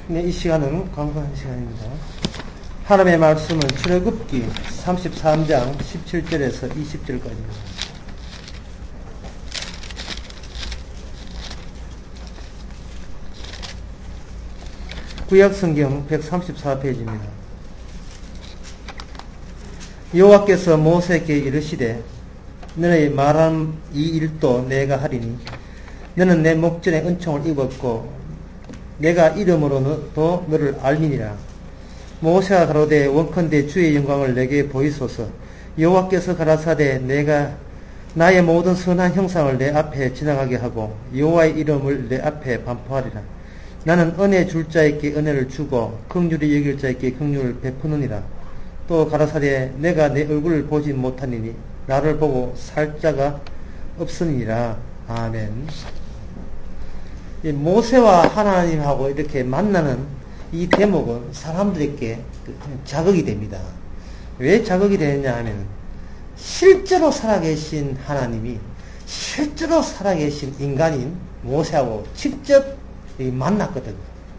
네, 이 시간은 광고하는 시간입니다. 하나님의 말씀은 출애굽기 33장 17절에서 20절까지입니다. 구약성경 134페이지입니다. 여호와께서 모세에게 이르시되 너의 말한 이 일도 내가 하리니 너는 내 목전에 은총을 입었고 내가 이름으로도 너를 알리니라. 모세가 가로되 원컨대 주의 영광을 내게 보이소서. 여호와께서 가라사대 내가 나의 모든 선한 형상을 내 앞에 지나가게 하고 여호와의 이름을 내 앞에 반포하리라. 나는 은혜 줄 자에게 은혜를 주고 긍휼히 여길 자에게 긍휼을 베푸느니라. 또 가라사대 내가 내 얼굴을 보지 못하니니 나를 보고 살 자가 없으니라. 아멘. 모세와 하나님하고 이렇게 만나는 이 대목은 사람들에게 자극이 됩니다. 왜 자극이 되느냐 하면 실제로 살아계신 하나님이 실제로 살아계신 인간인 모세하고 직접 만났거든요.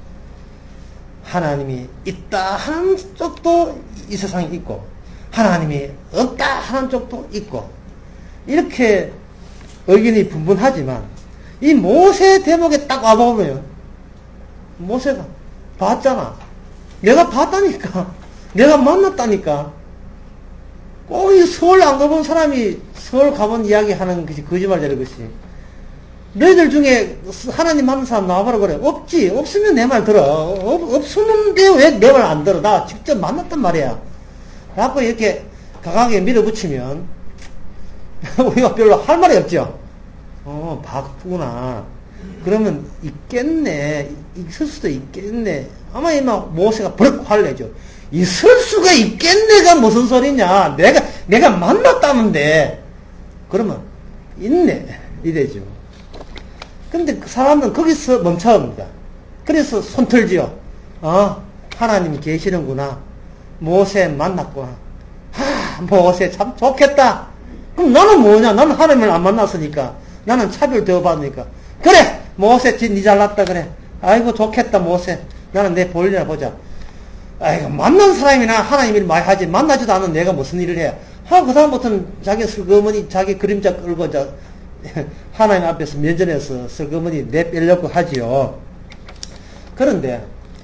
하나님이 있다 하는 쪽도 이 세상에 있고 하나님이 없다 하는 쪽도 있고 이렇게 의견이 분분하지만 이 모세 대목에 딱 와보면 모세가 봤잖아. 내가 봤다니까. 내가 만났다니까. 꼭 이 서울 안 가본 사람이 서울 가본 이야기 하는 것이 거짓말 되는 것이. 너희들 중에 하나님 만난 사람 나와봐라 그래. 없지. 없으면 내 말 들어. 없으는데 왜 내 말 안 들어. 나 직접 만났단 말이야. 라고 이렇게 강하게 밀어붙이면 우리가 별로 할 말이 없죠. 봤구나. 그러면 있겠네. 있을 수도 있겠네. 아마 이마 모세가 버럭 화를 내죠. 있을 수가 있겠네가 무슨 소리냐. 내가 만났다는데. 그러면 있네. 이래죠. 근데 그 사람들은 거기서 멈춰옵니다. 그래서 손털지요. 하나님이 계시는구나. 모세 만났구나. 모세 참 좋겠다. 그럼 나는 뭐냐? 나는 하나님을 안 만났으니까. 나는 차별되어 받으니까. 그래! 모세, 니 잘났다, 그래. 아이고, 좋겠다, 모세. 나는 내 볼일이나 보자. 아이고, 만난 사람이나 하나님 일 많이 하지. 만나지도 않은 내가 무슨 일을 해야. 그 다음부터는 자기 슬그머니, 자기 그림자 끌고, 하나님 앞에서 면전에서 슬그머니 내빼려고 하지요. 그런데,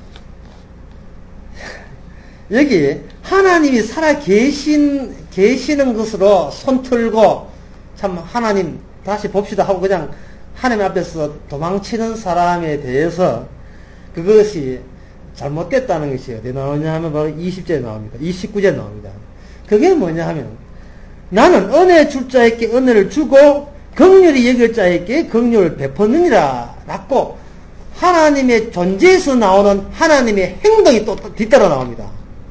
여기, 하나님이 살아 계시는 것으로 손 틀고, 참, 하나님, 다시 봅시다 하고 그냥 하나님 앞에서 도망치는 사람에 대해서 그것이 잘못됐다는 것이 어디 나오냐 하면 바로 20절에 나옵니다. 29절에 나옵니다. 그게 뭐냐 하면 나는 은혜 줄 자에게 은혜를 주고 긍휼히 여길 자에게 긍휼을 베푸느니라 라고 하나님의 존재에서 나오는 하나님의 행동이 또 뒤따라 나옵니다.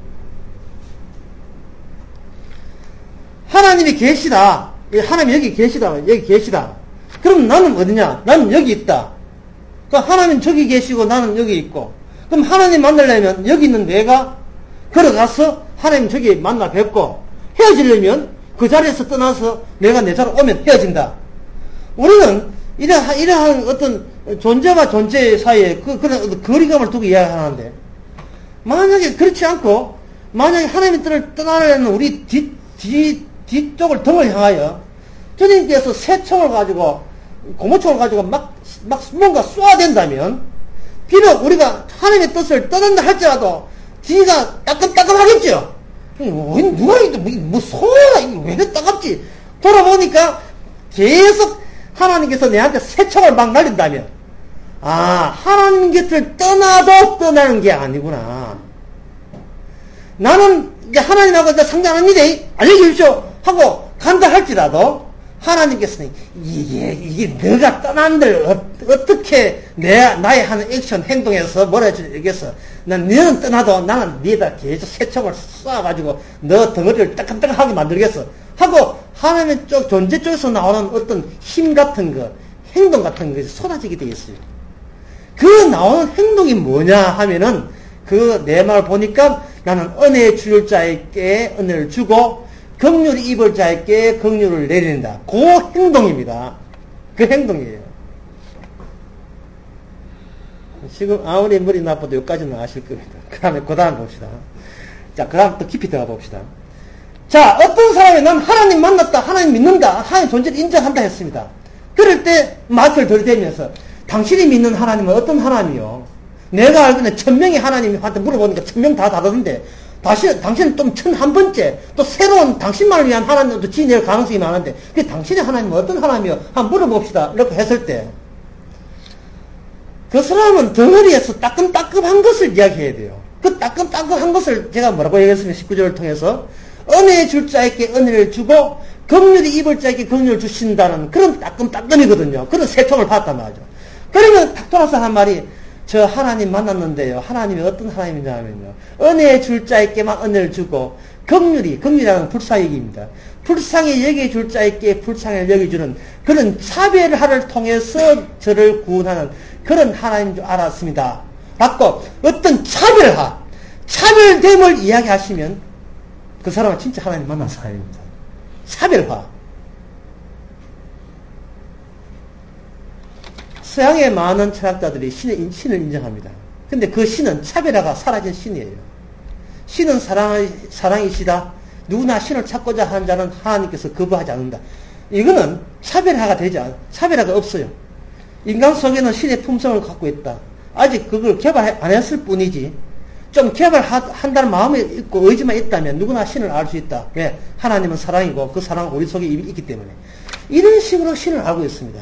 하나님이 계시다. 하나님 여기 계시다. 그럼 나는 어디냐? 나는 여기 있다. 그러니까 하나님 저기 계시고 나는 여기 있고. 그럼 하나님 만나려면 여기 있는 내가 걸어가서 하나님 저기 만나 뵙고 헤어지려면 그 자리에서 떠나서 내가 내 자리로 오면 헤어진다. 우리는 이러한 어떤 존재와 존재 사이에 그런 어떤 거리감을 두고 이야기하는데 만약에 그렇지 않고 만약에 하나님의 뜻을 떠나려는 우리 뒤쪽을 등을 향하여 주님께서 새총을 가지고 고무총을 가지고 막 뭔가 쏘아야 된다면 비록 우리가 하나님의 뜻을 떠난다 할지라도 뒤가 따끔따끔하겠죠. 누가 뭐 소야 왜 따갑지? 돌아보니까 계속 하나님께서 내한테 새총을 막 날린다면 하나님 곁을 떠나도 떠나는 게 아니구나. 나는 이제 하나님하고 이제 상담합니다. 알려주십시오. 하고 간다 할지라도 하나님께서는 이게 너가 떠난들 어떻게 나의 하는 액션 행동에서 뭐라 해주겠어. 너는 떠나도 나는 니에다 계속 새총을 쏴가지고 너 덩어리를 따끔따끔하게 만들겠어. 하고 하나님의 존재 쪽에서 나오는 어떤 힘 같은 거 행동 같은 것이 쏟아지게 되어 있어요. 그 나오는 행동이 뭐냐 하면은 내 말 보니까 나는 은혜 줄 자에게 은혜를 주고 긍휼히 입을 자에게 긍휼을 내린다. 그 행동입니다. 그 행동이에요. 지금 아무리 머리 나빠도 여기까지는 아실 겁니다. 그 다음 봅시다. 자, 그 다음 또 깊이 들어가 봅시다. 자, 어떤 사람이 난 하나님 만났다, 하나님 믿는다, 하나님 존재를 인정한다 했습니다. 그럴 때 마트를 들이대면서 당신이 믿는 하나님은 어떤 하나님이요? 내가 알기는 1000명의 하나님한테 물어보니까 1000명 다 다르던데 당신은 좀 1001번째 또 새로운 당신만을 위한 하나님도 지낼 가능성이 많은데 그 당신의 하나님은 어떤 하나님이요? 한번 물어봅시다. 이렇게 했을 때 그 사람은 덩어리에서 따끔따끔한 것을 이야기해야 돼요. 그 따끔따끔한 것을 제가 뭐라고 얘기했습니까? 19절을 통해서 은혜 줄 자에게 은혜를 주고 긍휼히 입을 자에게 긍휼을 주신다는 그런 따끔따끔이거든요. 그런 세통을 받았단 말이죠. 그러면 탁 돌아서 한 말이 저 하나님 만났는데요. 하나님이 어떤 하나님이냐 하면요. 은혜 줄 자에게만 은혜를 주고 긍휼이라는 불쌍히입니다. 불쌍히 여겨줄 자에게 불쌍히 여겨주는 그런 차별화를 통해서 저를 구원하는 그런 하나님인 줄 알았습니다. 라고 어떤 차별됨을 이야기하시면 그 사람은 진짜 하나님 만난 사람입니다. 차별화. 서양의 많은 철학자들이 신을 인정합니다. 근데 그 신은 차별화가 사라진 신이에요. 신은 사랑이시다. 누구나 신을 찾고자 하는 자는 하나님께서 거부하지 않는다. 이거는 차별화가 차별화가 없어요. 인간 속에는 신의 품성을 갖고 있다. 아직 그걸 개발 안 했을 뿐이지. 좀 개발한다는 마음이 있고 의지만 있다면 누구나 신을 알 수 있다. 왜? 하나님은 사랑이고 그 사랑은 우리 속에 이미 있기 때문에. 이런 식으로 신을 알고 있습니다.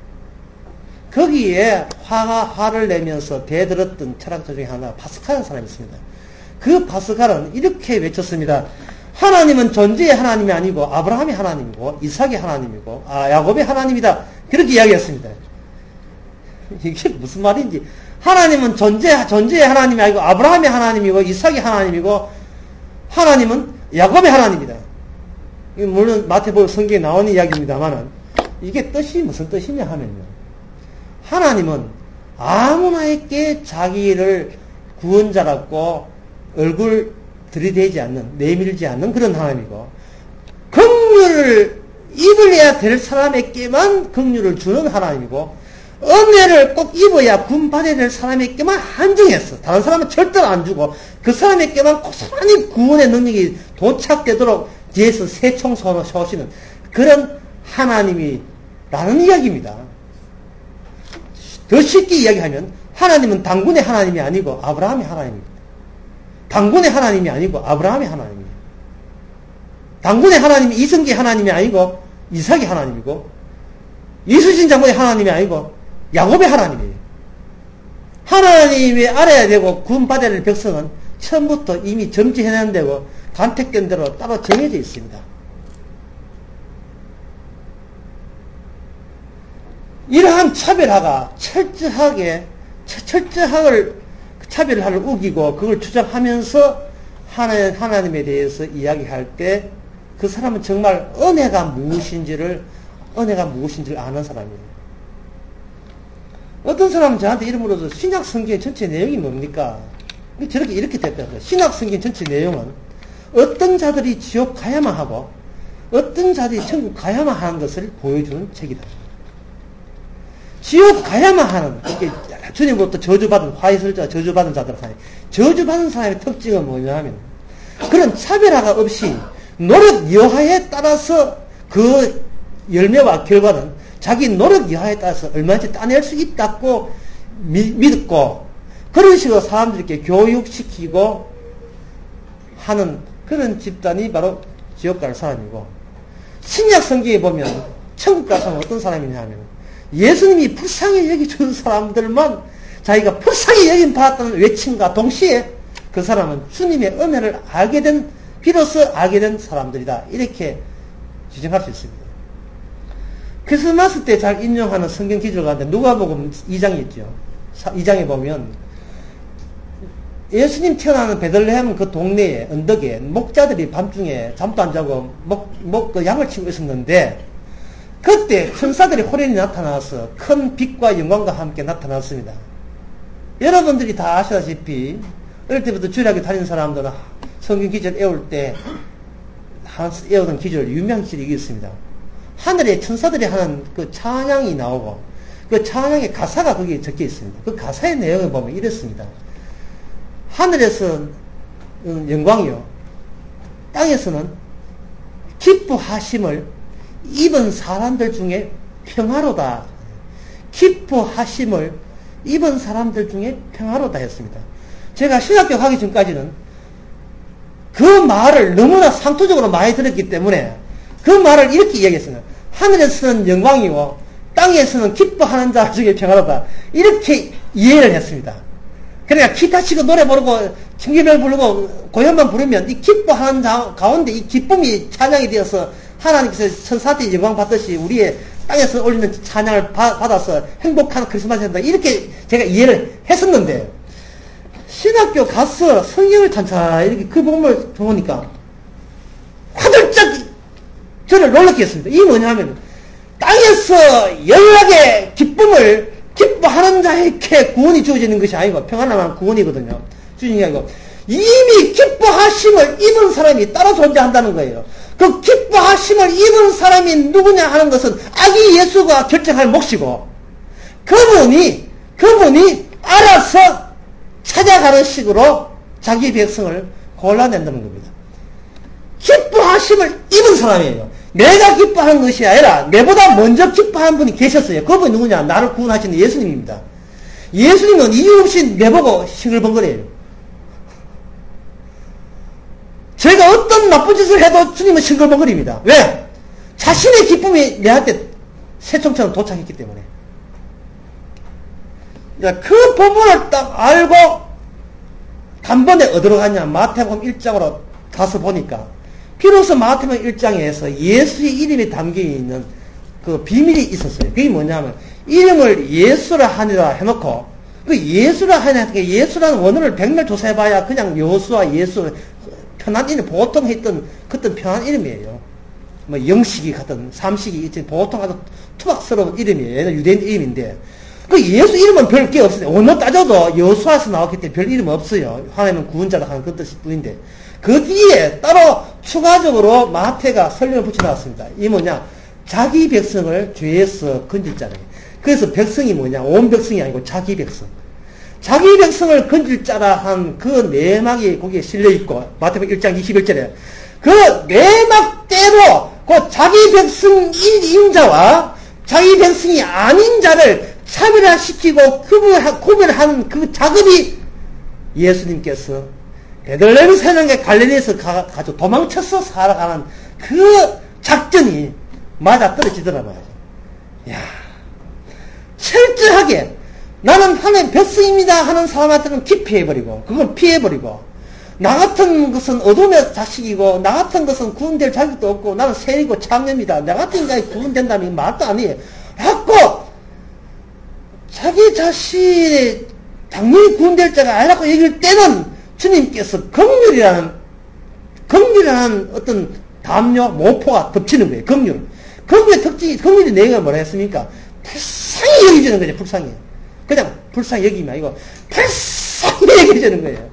거기에 화를 내면서 대들었던 철학자 중에 하나가 파스칼이라는 사람이 있습니다. 그 파스칼은 이렇게 외쳤습니다. 하나님은 존재의 하나님이 아니고 아브라함의 하나님이고 이삭의 하나님이고 야곱의 하나님이다. 그렇게 이야기했습니다. 이게 무슨 말인지. 하나님은 존재의 하나님이 아니고 아브라함의 하나님이고 이삭의 하나님이고 하나님은 야곱의 하나님이다. 물론 마태복음 성경에 나오는 이야기입니다만은 이게 뜻이 무슨 뜻이냐 하면요. 하나님은 아무나에게 자기를 구원자라고 얼굴 들이대지 않는, 내밀지 않는 그런 하나님이고 긍휼을 입을래야 될 사람에게만 긍휼을 주는 하나님이고 은혜를 꼭 입어야 구원받아야 될 사람에게만 한정했어. 다른 사람은 절대로 안 주고 그 사람에게만 고스란히 구원의 능력이 도착되도록 뒤에서 새총선을 쏘시는 그런 하나님이라는 이야기입니다. 더 쉽게 이야기하면 하나님은 당군의 하나님이 아니고 아브라함의 하나님입니다. 당군의 하나님이 아니고 아브라함의 하나님이에요. 당군의 하나님이 이성계의 하나님이 아니고 이삭의 하나님이고 이수진 장군의 하나님이 아니고 야곱의 하나님이에요. 하나님이 알아야 되고 구원받아야 될 백성은 처음부터 이미 점지해낸 대로 간택된 대로 따로 정해져 있습니다. 이러한 차별화가 차별화를 우기고 그걸 주장하면서 하나님에 대해서 이야기할 때 그 사람은 정말 은혜가 무엇인지를 아는 사람이에요. 어떤 사람은 저한테 이름 물어서 신약 성경 전체 내용이 뭡니까? 이렇게 됐다고요. 신약 성경 전체 내용은 어떤 자들이 지옥 가야만 하고 어떤 자들이 천국 가야만 하는 것을 보여주는 책이다. 지옥 가야만 하는, 주님으로부터 저주받은, 화이설자 저주받은 자들 사이. 저주받은 사람의 특징은 뭐냐 하면, 그런 차별화가 없이 노력 여하에 따라서 그 열매와 결과는 자기 노력 여하에 따라서 얼마든지 따낼 수 있다고 믿고, 그런 식으로 사람들에게 교육시키고 하는 그런 집단이 바로 지옥 갈 사람이고, 신약 성경에 보면 천국 갈 사람은 어떤 사람이냐 하면, 예수님이 불쌍히 여겨준 사람들만 자기가 불쌍히 여김받았다는 외침과 동시에 그 사람은 주님의 은혜를 비로소 알게 된 사람들이다. 이렇게 지정할 수 있습니다. 크리스마스 때 잘 인용하는 성경 기절 가운데 누가복음 2장이 있죠. 2장에 보면 예수님 태어나는 베들레헴 그 동네에 언덕에 목자들이 밤중에 잠도 안 자고 그 양을 치고 있었는데 그때 천사들이 호련히 나타나서 큰 빛과 영광과 함께 나타났습니다. 여러분들이 다 아시다시피 어릴 때부터 주일학교 다니는 사람들은 성경 기절 외울 때 외우던 기절 유명한 기절이 있습니다. 하늘에 천사들이 하는 그 찬양이 나오고 그 찬양의 가사가 거기에 적혀 있습니다. 그 가사의 내용을 보면 이렇습니다. 하늘에서는 영광이요, 땅에서는 기뻐하심을 입은 사람들 중에 평화로다. 기뻐하심을 입은 사람들 중에 평화로다 했습니다. 제가 신학교 가기 전까지는 그 말을 너무나 상투적으로 많이 들었기 때문에 그 말을 이렇게 이야기했습니다. 하늘에서는 영광이요, 땅에서는 기뻐하는 자 중에 평화로다. 이렇게 이해를 했습니다. 그러니까 기타 치고 노래 부르고 청기별 부르고 고연만 부르면 이 기뻐하는 자 가운데 이 기쁨이 찬양이 되어서 하나님께서 천사한테 영광 받듯이 우리의 땅에서 올리는 찬양을 받아서 행복한 크리스마스 한다. 이렇게 제가 이해를 했었는데, 신학교 가서 성경을 찬찬히 이렇게 그 본문을 보니까 화들짝 저를 놀랍게 했습니다. 이게 뭐냐면, 땅에서 연락의 기쁨을 기뻐하는 자에게 구원이 주어지는 것이 아니고 평안한 구원이거든요. 주님이 아니고 이미 기뻐하심을 입은 사람이 따로 존재한다는 거예요. 그 기뻐하심을 입은 사람이 누구냐 하는 것은 아기 예수가 결정할 몫이고, 그분이 알아서 찾아가는 식으로 자기 백성을 골라낸다는 겁니다. 기뻐하심을 입은 사람이에요. 내가 기뻐하는 것이 아니라 내보다 먼저 기뻐하는 분이 계셨어요. 그분이 누구냐? 나를 구원하시는 예수님입니다. 예수님은 이유 없이 내보고 싱글벙글해요. 제가 어떤 나쁜 짓을 해도 주님은 싱글벙글입니다. 왜? 자신의 기쁨이 내한테 새총처럼 도착했기 때문에. 그 부분을 딱 알고 단번에 어디로 가냐? 마태복음 1장으로 가서 보니까 비로소 마태복음 1장에서 예수의 이름이 담겨있는 그 비밀이 있었어요. 그게 뭐냐면 이름을 예수라 하니라 해놓고, 그 예수라 하니라, 예수라는 원어를 백날 조사해봐야 그냥 여호수아 예수 편한 이름, 보통 했던 그떤 편한 이름이에요. 뭐 영식이 같은 삼식이 보통 하던 투박스러운 이름이에요. 유대인 이름인데 그 예수 이름은 별 게 없어요. 원어 따져도 여호수아에서 나왔기 때문에 별 이름 없어요. 하나님은 구원자라 하는 그 뜻뿐인데, 거기에 따로 추가적으로 마태가 설명을 붙여놨습니다. 이 뭐냐? 자기 백성을 죄에서 건질 자라. 그래서 백성이 뭐냐? 온 백성이 아니고 자기 백성. 자기 백성을 건질 자라 한 그 내막이 거기에 실려있고, 마태복음 1장 21절에 그 내막대로 그 자기 백성인 자와 자기 백성이 아닌 자를 차별화시키고 구별하는 그 작업이 예수님께서 베들레헴 사냥의 갈릴리에서 가지고 도망쳐서 살아가는 그 작전이 맞아 떨어지더라 말이야. 야, 철저하게 나는 하나님 백성입니다 하는 사람한테는 기피해버리고, 그걸 피해버리고, 나 같은 것은 어둠의 자식이고, 나 같은 것은 구원될 자격도 없고, 나는 세이고 창녀입니다. 나 같은 인간이 구원된다는 말도 아니에요. 하고 자기 자신이 당연히 구원될 자가 아니라고 얘기할 때는 주님께서 긍휼이라는 어떤 담요, 모포가 덮치는 거예요. 긍휼의 특징이, 긍휼의 내용을 뭐라 했습니까? 불쌍히 여기지는 거죠. 불쌍히. 그냥 불쌍히 여기면 아니고 불쌍히 여기지는 거예요.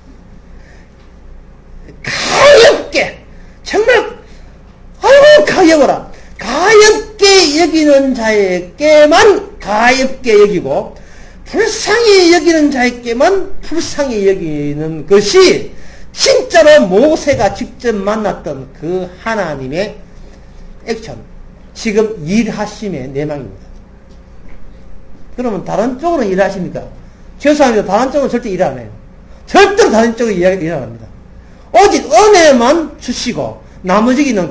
가엾게, 정말 아이고 가여워라. 가엾게 여기는 자에게만 가엾게 여기고, 불쌍히 여기는 자에게만 불쌍히 여기는 것이 진짜로 모세가 직접 만났던 그 하나님의 액션, 지금 일하심의 내막입니다. 그러면 다른 쪽으로 일하십니까? 죄송합니다. 다른 쪽으로 절대 일 안 해요. 절대로 다른 쪽으로 일 안 합니다. 오직 은혜만 주시고 나머지는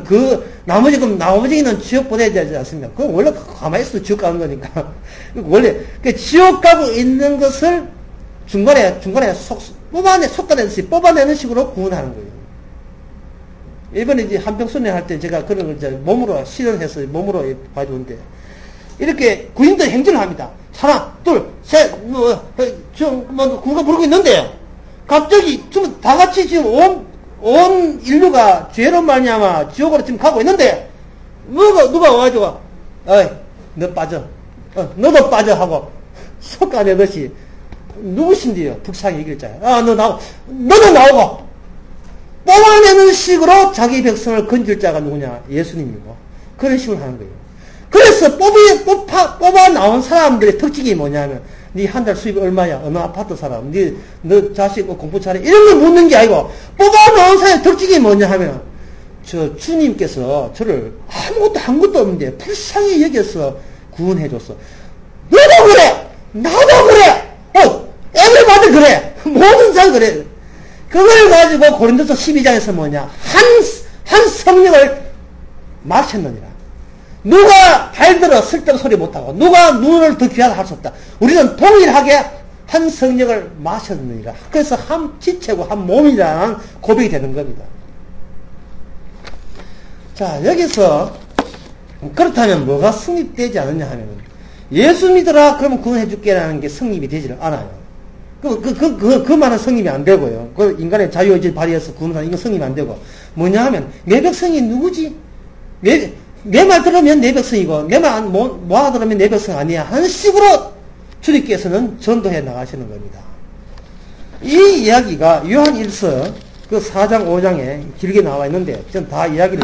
지옥 보내야 되지 않습니까? 그건 원래 가만히 있어도 지옥 가는 거니까. 원래 지옥 가고 있는 것을 중간에 솎아내듯이 뽑아내는 식으로 구원하는 거예요. 이번에 이제 한평순회 할 때 제가 그런 걸 이제 몸으로 실현해서 몸으로 봐주는데, 이렇게 구인들 행진을 합니다. 하나, 둘, 셋, 구가 부르고 있는데, 갑자기 지금 다 같이 지금 온 인류가 죄로 말미암아 지옥으로 지금 가고 있는데, 누가 와가지고, 어이, 너 빠져. 너도 빠져 하고, 솎아내듯이, 누구신데요? 불쌍히 이길 자야. 너도 나오고, 뽑아내는 식으로 자기 백성을 건질 자가 누구냐? 예수님이고, 그런 식으로 하는 거예요. 그래서 뽑아 나온 사람들의 특징이 뭐냐면, 니 한 달 수입이 얼마야? 어느 아파트 사람? 너 자식 공부 잘해? 이런 걸 묻는 게 아니고, 뽑아 나온 사람의 특징이 뭐냐 하면, 주님께서 저를 아무것도 한 것도 없는데, 불쌍히 여겨서 구원해줬어. 너도 그래! 나도 그래! 에브리바디 그래! 모든 사람 그래! 그걸 가지고 고린도서 12장에서 뭐냐? 한 성령을 마셨느니라. 누가 발들어 쓸데없는 소리 못하고, 누가 눈을 더 귀하다 할 수 없다. 우리는 동일하게 한 성령을 마셨느니라. 그래서 한 지체고 한 몸이라는 고백이 되는 겁니다. 자, 여기서, 그렇다면 뭐가 성립되지 않느냐 하면, 예수 믿어라, 그러면 구원해줄게라는 게 성립이 되지를 않아요. 그 말은 성립이 안 되고요. 그 인간의 자유의지를 발휘해서 구원하는 이건 성립이 안 되고. 뭐냐 하면, 내 백성이 누구지? 내 말 들으면 내 백성이고, 내 말 뭐 들으면 내 백성 아니야. 하는 식으로 주님께서는 전도해 나가시는 겁니다. 이 이야기가 요한 1서 그 4장, 5장에 길게 나와 있는데, 전 다 이야기를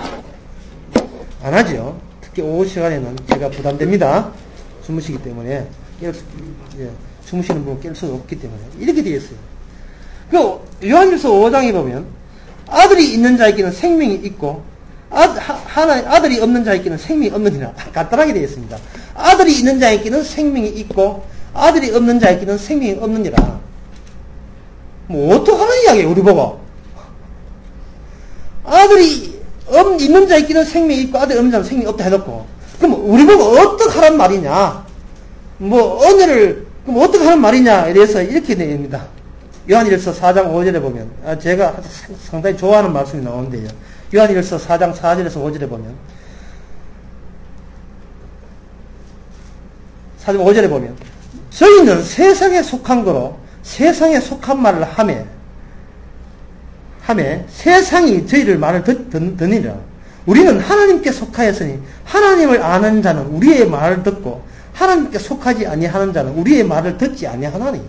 안 하죠. 특히 오후 시간에는 제가 부담됩니다. 주무시기 때문에. 주무시는 분은 깰 수가 없기 때문에. 이렇게 되어 있어요. 그, 요한일서 5장에 보면, 아들이 있는 자에게는 생명이 있고, 아들이 없는 자에게는 생명이 없느니라. 간단하게 되어 있습니다. 아들이 있는 자에게는 생명이 있고, 아들이 없는 자에게는 생명이 없느니라. 뭐, 어떡하는 이야기예요, 우리 보고. 아들이 있는 자에게는 생명이 있고, 아들이 없는 자는 생명이 없다 해놓고, 그럼 우리 보고 어떡하란 말이냐? 그럼 어떻게 하는 말이냐에 대해서 이렇게 내립니다. 요한일서 4장 5절에 보면, 제가 상당히 좋아하는 말씀이 나오는데요. 요한일서 4장 4절에서 5절에 보면, 4장 5절에 보면, 저희는 세상에 속한 거로 세상에 속한 말을 하매 세상이 저희를 말을 듣느니라. 우리는 하나님께 속하였으니 하나님을 아는 자는 우리의 말을 듣고 하나님께 속하지 아니하는 자는 우리의 말을 듣지 아니하나니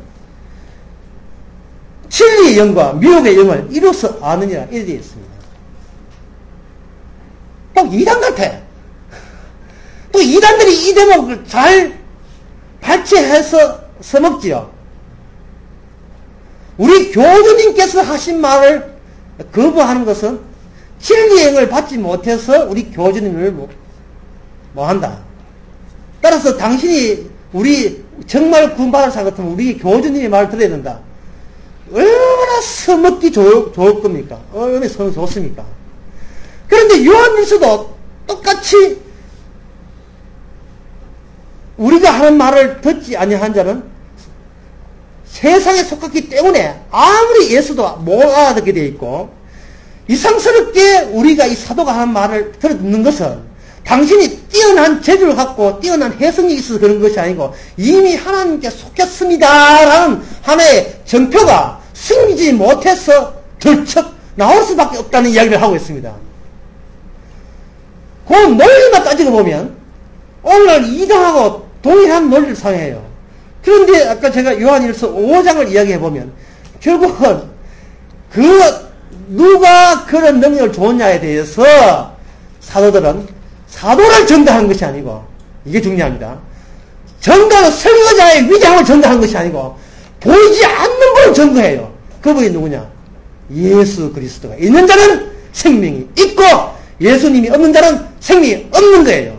진리의 영과 미혹의 영을 이로써 아느니라. 이렇게 되어 있습니다. 꼭 이단 같아. 또 이단들이 이 대목을 잘 발췌해서 써먹지요. 우리 교주님께서 하신 말을 거부하는 것은 진리의 영을 받지 못해서 우리 교주님을 뭐 한다. 따라서 당신이 우리 정말 구원받을 사람 같으면 우리 교주님의 말을 들어야 된다. 얼마나 써먹기 좋을 겁니까? 얼마나 써먹기 좋습니까? 그런데 요한일서도 똑같이 우리가 하는 말을 듣지 아니한 자는 세상에 속했기 때문에 아무리 예수도 못 알아듣게 되어 있고 이상스럽게 우리가 이 사도가 하는 말을 들어듣는 것은 당신이 뛰어난 재주를 갖고 뛰어난 해석력이 있어서 그런 것이 아니고 이미 하나님께 속했습니다라는 하나의 정표가 승리지 못해서 덜쩍 나올 수밖에 없다는 이야기를 하고 있습니다. 그 논리만 따지고 보면 오늘 이단하고 동일한 논리를 사용해요. 그런데 아까 제가 요한일서 5장을 이야기해보면 결국은 누가 그런 능력을 줬냐에 대해서 사도들은 사도를 전달한 것이 아니고 이게 중요합니다. 전가는 설교자의 위장을 전달한 것이 아니고 보이지 않는 분을 전거해요. 그분이 누구냐? 예수 그리스도가 있는 자는 생명이 있고 예수님이 없는 자는 생명이 없는 거예요.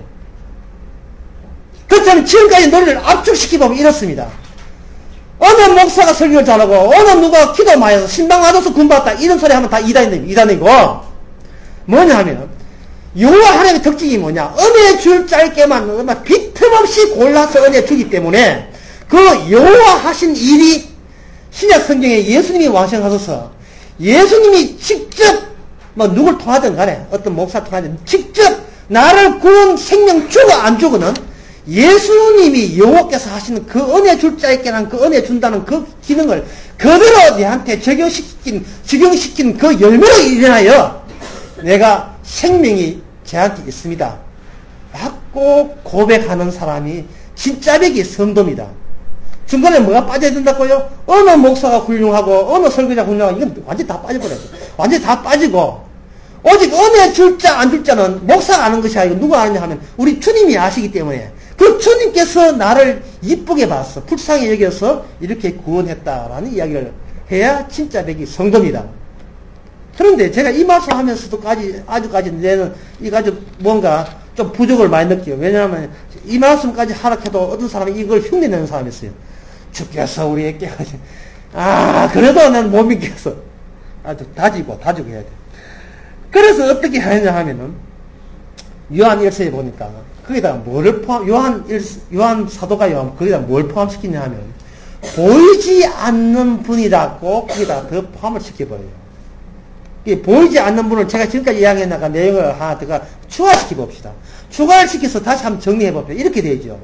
그렇다면 지금까지 논리를 압축시키보면 이렇습니다. 어느 목사가 설교를 잘하고 어느 누가 기도 많이 해서 신방 와줘서 군받았다 이런 소리 하면 다 이단이고 뭐냐 하면 여호와 하나님의 특징이 뭐냐? 은혜 줄 짧게만 빈틈없이 골라서 은혜 주기 때문에 그 여호와 하신 일이 신약 성경에 예수님이 왕생하셔서 예수님이 직접 누굴 통하든 간에 어떤 목사 통하든 직접 나를 구원 생명 주고 안 주고는 예수님이 여호와께서 하시는 그 은혜 줄 짧게는 그 은혜 준다는 그 기능을 그대로 내한테 적용시킨 그 열매로 일어나여 내가 생명이 제한테 있습니다. 라고 고백하는 사람이 진짜 백이 성도입니다. 중간에 뭐가 빠져야 된다고요? 어느 목사가 훌륭하고 어느 설교자 훌륭하고 이건 완전히 다 빠져버려요. 완전히 다 빠지고 오직 은혜 줄 자, 안 줄 자는 목사가 아는 것이 아니고 누가 아느냐 하면 우리 주님이 아시기 때문에 그 주님께서 나를 이쁘게 봤어. 불쌍히 여겨서 이렇게 구원했다라는 이야기를 해야 진짜 백이 성도입니다. 그런데 제가 이 말씀 하면서도까지, 아주까지 내는, 이까지 뭔가 좀 부족을 많이 느껴요. 왜냐하면 이 말씀까지 하락해도 어떤 사람이 이걸 흉내내는 사람이 있어요. 주께서 우리에게, 그래도 난 못 믿겠어. 아주 다지고 해야 돼. 그래서 어떻게 하느냐 하면은, 요한 1서에 보니까, 거기다가 뭐를 요한 사도가 거기다 뭘 포함시키냐 하면, 보이지 않는 분이라고 거기다가 더 포함을 시켜버려요. 보이지 않는 분을 제가 지금까지 이야기해나간 내용을 하나 더 추가시켜 봅시다. 추가를 시켜서 다시 한번 정리해 봅시다. 이렇게 되죠.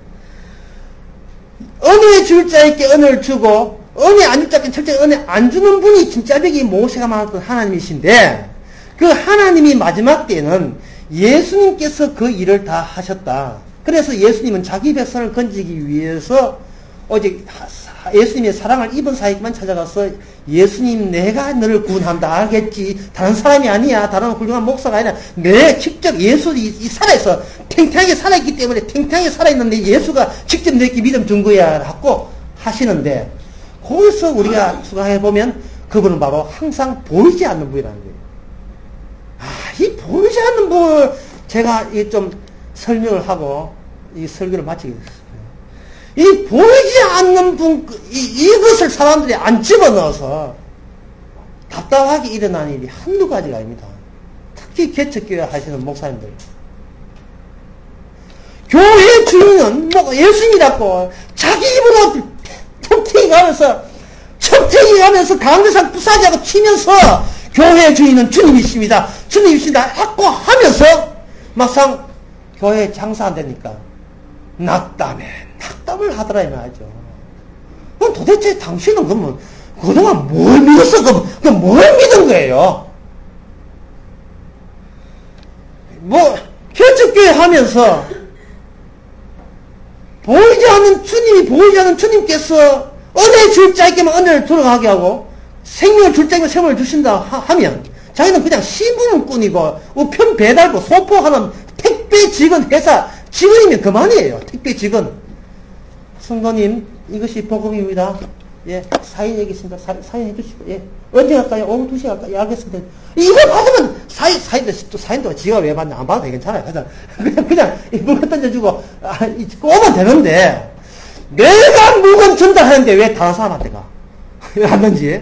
은혜 줄 자에게 은혜를 주고, 은혜 안 줄 자에게 절대 은혜 안 주는 분이 진짜 백이 모세가 말했던 하나님이신데, 그 하나님이 마지막 때는 예수님께서 그 일을 다 하셨다. 그래서 예수님은 자기 백성을 건지기 위해서 오직 예수님의 사랑을 입은 사이에만 찾아가서 예수님 내가 너를 구원한다 알겠지. 다른 사람이 아니야. 다른 훌륭한 목사가 아니라 내 직접 예수 이 살아있어. 탱탱하게 살아있기 때문에 탱탱하게 살아있는데 예수가 직접 내게 믿음 준 거야 하고 하시는데 거기서 우리가 추가해보면 그분은 바로 항상 보이지 않는 분이라는 거예요. 이 보이지 않는 분을 제가 좀 설명을 하고 이 설교를 마치겠습니다. 이 보이지 않는 분, 이것을 사람들이 안 집어넣어서 답답하게 일어나는 일이 한두 가지가 아닙니다. 특히 개척교회 하시는 목사님들. 교회 주인은 뭐 예수님이라고 자기 입으로 척태기 가면서 강대상 부사지하고 치면서 교회 주인은 주님이십니다. 주님이십니다. 하면서 막상 교회 장사 안 되니까 낙담을 하더라 이 말이죠. 그럼 도대체 당신은 그러면 그동안 뭘 믿었어? 그럼 뭘 믿은 거예요? 개척교회 하면서 주님이 보이지 않는 주님께서 은혜 줄 자에게만 은혜를 들어가게 하고 생명을 줄 자에게만 생명을 주신다 하면 자기는 그냥 신분꾼이고 우편 배달부 소포하는 택배 직원 회사 직원이면 그만이에요. 택배 직원. 성도님, 이것이 복음입니다. 예, 사인 여기 있습니다. 사인해 주시고, 예. 언제 갈까요? 오후 2시에 갈까요? 예, 알겠습니다. 이거 받으면, 사인도 지가 왜 받냐? 안 받아도 괜찮아요. 그냥, 물건 던져주고, 오면 되는데, 내가 물건 전달하는데 왜 다른 사람한테 가? 왜 왔는지?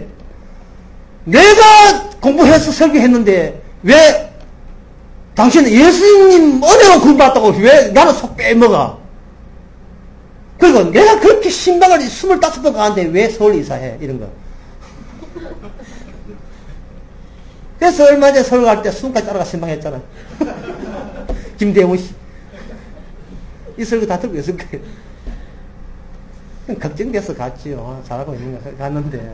내가 공부해서 설교했는데, 왜 당신은 예수님 은혜로 구원받았다고 왜 나는 속 빼먹어? 그리고 내가 그렇게 신방을 25번 가는데 왜 서울 이사해? 이런 거. 그래서 얼마 전에 서울 갈 때 수능까지 따라가 신방했잖아. 김대웅 씨. 이 설교 다 듣고 있을 거예요. 걱정돼서 갔지요. 잘하고 있는 거 갔는데.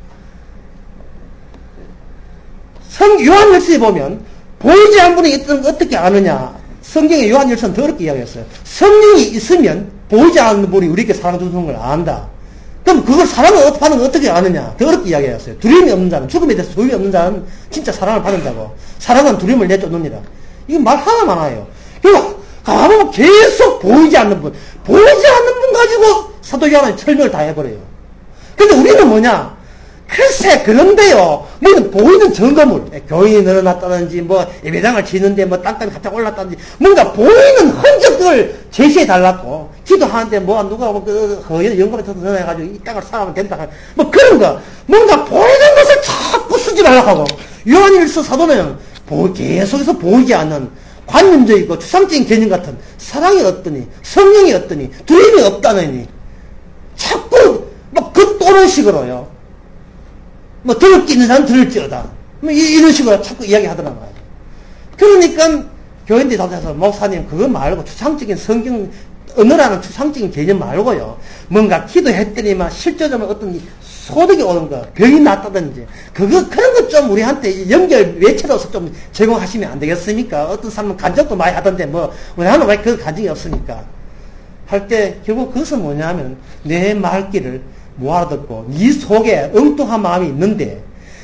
요한일서에 보면 보이지 않는 분이 어떻게 아느냐. 성경에 요한일서는 더 어렵게 이야기했어요. 성령이 있으면 보이지 않는 분이 우리에게 사랑 주는 걸 안다. 그럼 그걸 사랑을 받는 걸 어떻게 아느냐. 더 어렵게 이야기했어요. 두려움이 없는 자는, 죽음에 대해서 두려움이 없는 자는 진짜 사랑을 받는다고. 사랑은 두려움을 내쫓느니라. 이건 말 하나 많아요. 그리고 가보면 계속 보이지 않는 분 가지고 사도 요한은 설명을 다 해버려요. 근데 우리는 뭐냐? 글쎄, 그런데요. 우리는 보이는 증거물, 교인이 늘어났다든지, 예배당을 지는데, 땅값이 갑자기 올랐다든지, 뭔가 보이는 흔적들을 제시해달라고, 기도하는데, 누가, 연금에 전화해가지고, 이 땅을 사가면 된다. 그런 거. 뭔가 보이는 것을 자꾸 쓰지 말라고 하고, 요한일서 사도는, 계속해서 보이지 않는, 관념적이고, 추상적인 개념 같은, 사랑이 어떠니, 성령이 어떠니, 두려움이 없다느니, 자꾸, 그 또는 식으로요. 들을 게 있는 사람은 들을지어다. 이런 식으로 자꾸 이야기 하더란 말이에요. 그러니까, 교인들이 답해서, 목사님, 그거 말고, 추상적인 성경, 언어라는 추상적인 개념 말고요. 뭔가 기도했더니만 실제적으로 어떤 소득이 오는 거, 병이 났다든지, 그런 것 좀 우리한테 연결 매체로서 좀 제공하시면 안 되겠습니까? 어떤 사람은 간증도 많이 하던데, 우리는 왜 그 간증이 없으니까. 할 때, 결국 그것은 뭐냐면, 내 말귀를 못 알아듣고 네 속에 엉뚱한 마음이 있는데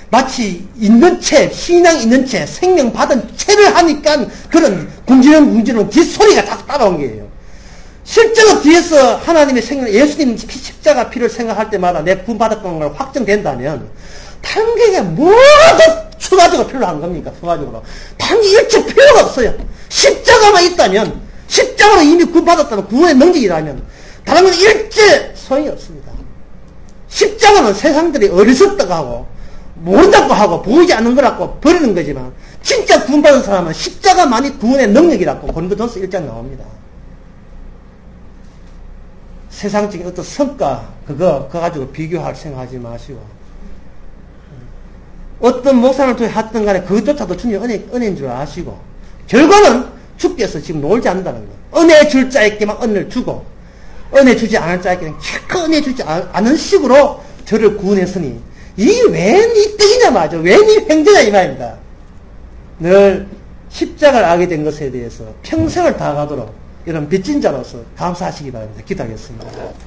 마치 있는 채, 신앙 있는 채, 생명 받은 채를 하니까 그런 궁지렁궁지렁 뒷소리가 다 따라온 거예요. 실제로 뒤에서 하나님의 생명, 예수님 십자가 피를 생각할 때마다 내 구원받았다는 걸 확정된다면 다른 게 모두 추가적으로 필요한 겁니까? 추가적으로. 다른 게 일체 필요가 없어요. 십자가만 있다면, 십자가로 이미 구원받았다면, 구원의 능력이라면 다른 건 일체 소용이 없습니다. 십자가는 세상들이 어리석다고 하고 모른다고 하고 보이지 않는 거라고 버리는 거지만 진짜 구원받은 사람은 십자가만이 구원의 능력이라고 고린도전서 1장 나옵니다. 세상적인 어떤 성과 그거 가지고 비교할 생각하지 마시고 어떤 목사를 통해 하든 간에 그것조차도 주님의 은혜인 줄 아시고 결과는 주께서 지금 놀지 않는다는 거예요. 은혜 줄 자에게만 은혜를 주고 은혜 주지 않을 자에게는 결코 은혜 주지 않은 식으로 저를 구원했으니 이게 웬 이 떡이냐 말이죠. 웬 이 횡재냐 이 말입니다. 늘 십자가를 알게 된 것에 대해서 평생을 다가도록 이런 빚진 자로서 감사하시기 바랍니다. 기도하겠습니다.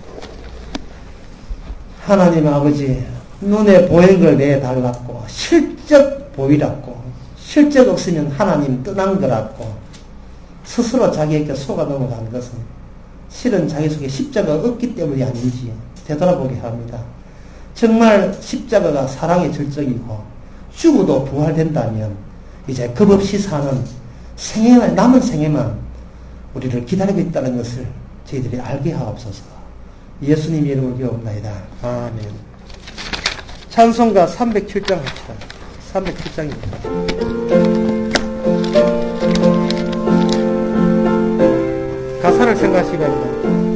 하나님 아버지 눈에 보이는 걸 내달랐고 실적 보이라고 실적 없으면 하나님 떠난 거라고 스스로 자기에게 속아 넘어간 것은 실은 자기 속에 십자가가 없기 때문이 아닌지 되돌아보게 합니다. 정말 십자가가 사랑의 절정이고 죽어도 부활된다면 이제 겁없이 사는 생애만 남은 생애만 우리를 기다리고 있다는 것을 저희들이 알게 하옵소서. 예수님 이름으로 기도합니다. 아멘. 찬송가 307장 합시다. 307장입니다. 가사를 생각하시기 바랍니다.